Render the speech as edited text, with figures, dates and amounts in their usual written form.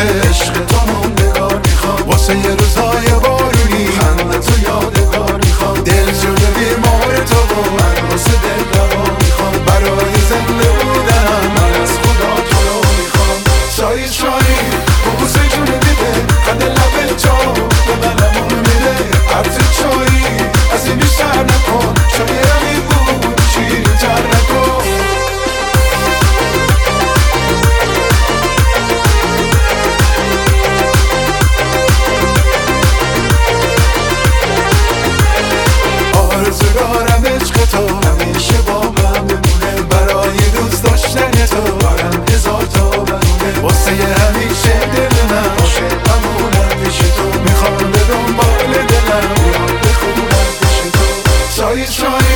عشق تو موندگار میخوام، واسه یه روزای بارونی خنده تو یادگار میخوام، دل شده بیمار تو و من واسه دل دوا میخوام، برای زنده بودم من از خدا تو رو میخوام. چایی چایی بوسه جون دیده قد لب تو به منمون میده، عطر چایی از این بیشتر نکن، شایدی بود شیرین تر نکن. آرزو دارم عشق تو همیشه با من بمونه، برای دوست داشتن تو دارم هزار تا بهونه، واسه همیشه دل من عاشق بمونم پیش تو، میخوام به دنبال دلم یاد بخونم پیش تو. چایی چایی